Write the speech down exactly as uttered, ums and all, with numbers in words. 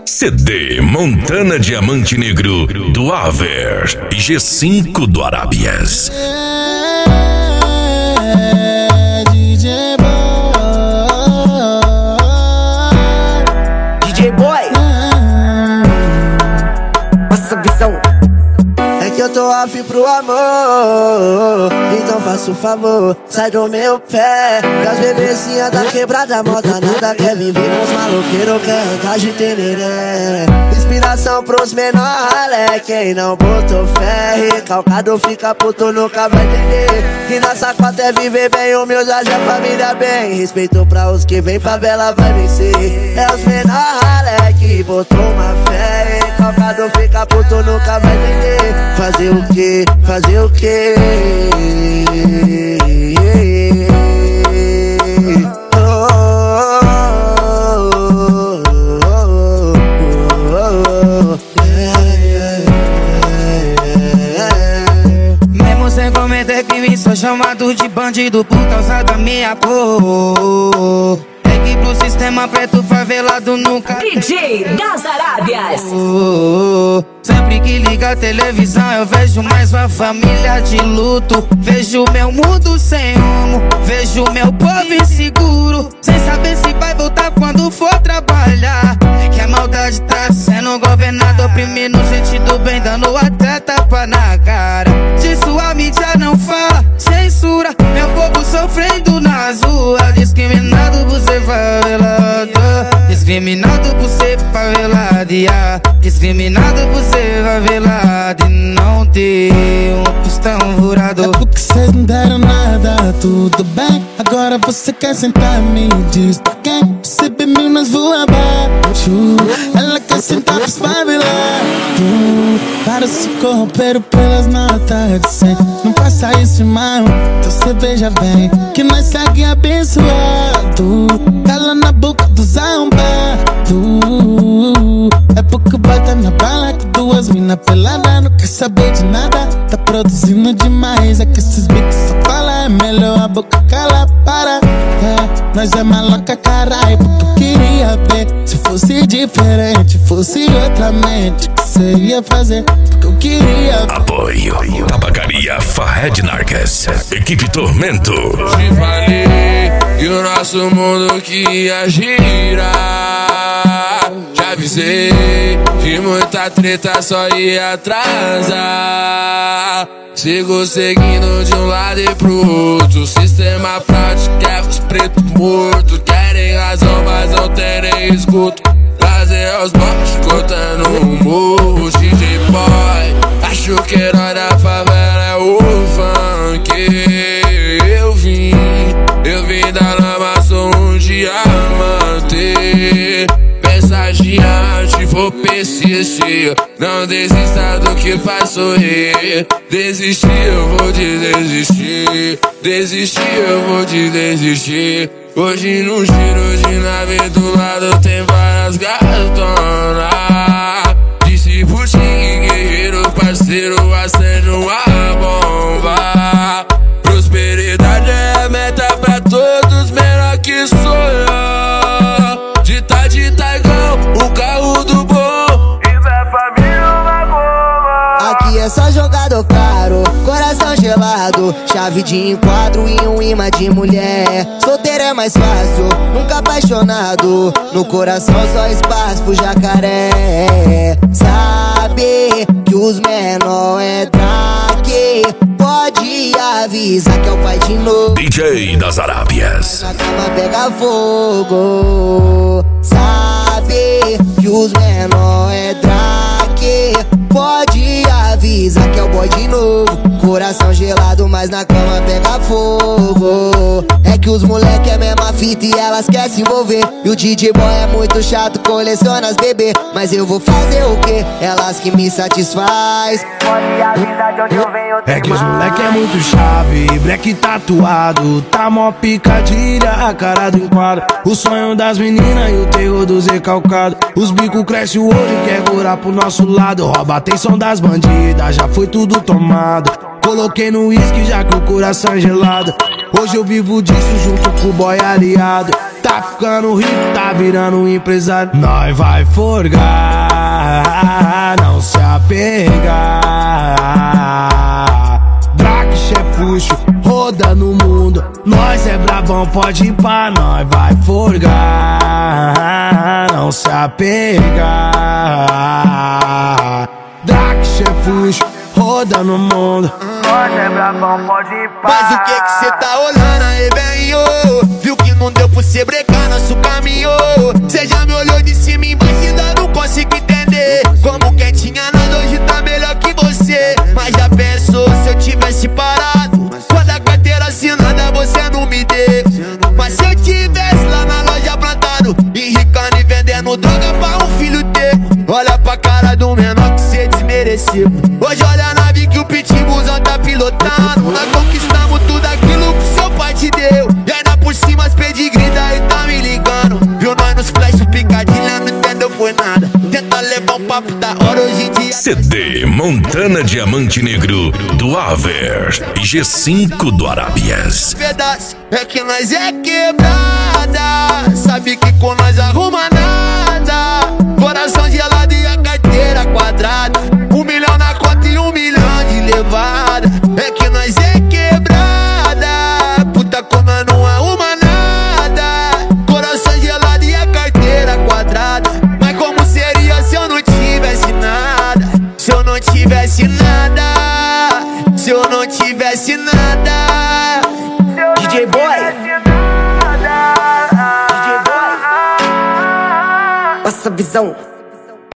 C D Montana Diamante Negro do Aver e G cinco do Arábias. É, D J Boy, D J Boy, nossa visão. é que eu tô off pro amor, então faça o favor, sai do meu pé. Que as bebezinhas da quebrada moda nada quer viver com os maloqueiros, quer andar de tereré. Inspiração pros menores, quem não botou fé, recalcado fica puto, nunca vai entender. Que nossa cota é viver bem, humildade a família bem. Respeito pra os que vem, favela vai vencer. É os menores que botou uma fé, recalcado fica puto, nunca vai entender. Fazer o que? Fazer o que? Mesmo sem cometer crime, sou chamado de bandido por causa da minha cor. É que pro sistema preto favelado nunca D J das Arábias. oh, Sempre que liga a televisão eu vejo mais uma família de luto. Vejo meu mundo sem rumo, vejo meu povo inseguro, sem saber se vai voltar quando for trabalhar. Que a maldade tá sendo governada, oprimindo gente do bem, dando até tapa na cara. Disso a mídia não fala, censura meu povo sofrendo nas ruas. Discriminado por ser favelado, discriminado por ser favelado, yeah. Discriminado por ser favelado e não ter um tostão furado. É porque cês não deram nada, tudo bem. Agora você quer sentar, me diz pra quem? Você bebeu nas voa abaixo, ela quer sentar pros favelados. Para se corromper pelas notas de cem. Não faça isso, irmão, então cê veja bem que nós segue abençoado. Cala na boca dos arrombados. É porque bota na bala que duas mina pelada não quer saber de nada. Tá produzindo demais, é que esses bicos só fala. É melhor a boca cala, para. É, nós é maloca, caralho, porque eu queria ver. Se fosse diferente, fosse outra mente, que cê ia fazer, porque eu queria ver. Apoio Tabacaria Fahed Narcas, Equipe Tormento. Te falei que o nosso mundo que ia girar. Já avisei que muita treta só ia atrasar. Sigo seguindo de um lado e pro outro. O sistema fraude quer os pretos mortos. Querem razão, mas não terem escuto. Fazer os mortos cortando um morro. D J Boy, acho que herói da favela é o funk. Eu vim, eu vim da lama, sou um diamante. Mensageante, vou persistir. Não desista do que faz sorrir. Desistir, eu vou te desistir. Desistir, eu vou te desistir. Hoje no giro de nave do lado tem várias gatonas. Disse por ti que guerreiro parceiro acende uma bomba. Prosperidade é a meta pra todos, menor que sou eu. De tá de tá igual o carro do bom. E vai família uma bomba. Aqui é só jogador caro, coração gelado, chave de enquadro e um imã de mulher. Solteiro é mais fácil, nunca apaixonado. No coração só espaço pro jacaré. Sabe que os menor é daqui, pode avisar que é o pai de novo. D J das Arábias. Na cama pega fogo. Sabe que os menor é daqui, pode avisar que é o boy de novo. Coração gelado, mas na cama pega fogo. É que os moleque é mesma fita e elas querem se envolver. E o D J Boy é muito chato, coleciona as bebê. Mas eu vou fazer o quê? Elas que me satisfaz. Pode avisar de onde eu venho. É que os moleque é muito chave, black tatuado, tá mó picadilha, a cara do enquadro. O sonho das meninas e o terror dos recalcados. Os bicos crescem o olho e quer curar pro nosso lado. Rouba a atenção das bandidas, já foi tudo tomado. Coloquei no uísque já que o coração é gelado. Hoje eu vivo disso junto com o boy aliado. Tá ficando rico, tá virando um empresário. Nós vai forgar, não se apegar. Draque, chefuxo, roda no mundo. Nós é brabão, pode ir pra nós. Vai forgar, não se apegar. Draque, chefuxo, roda no mundo. Nós é brabão, pode ir pra. Mas o que que cê tá olhando aí, velho? Viu que não deu pra cê brecar nosso caminho. Cê já me olhou de cima e embaixo e ainda não consigo entender. Como quem tinha nada hoje tá melhor que você. Mas já pensou se eu tivesse parado? Quando a carteira assinada você não me deu. Mas se eu tivesse lá na loja plantado, enricando e vendendo droga pra um filho teu. Olha pra cara do menor que cê desmereceu. Hoje olha a nave que o pitbullzão tá pilotando. Nós conquistamos tudo aquilo que seu pai te deu. E ainda por cima as pedigree daí tá me ligando. Viu nós nos flash picadilha, não entendeu foi nada. Tenta levar um papo da hora hoje em dia. C D Montana Diamante Negro do Aver e G cinco do Arábias. Pedaço é que nós é quebrada. Sabe que com nós arruma nada. Coração gelado e a carteira quadrada. Um milhão na conta e um milhão de levada. É que nós é quebrada. Puta como nós não arruma nada. Coração gelado e a carteira quadrada. Mas como seria se eu não tivesse nada? Se eu não tivesse nada. Se eu não tivesse nada. D J Boy, D J Boy, passa a visão.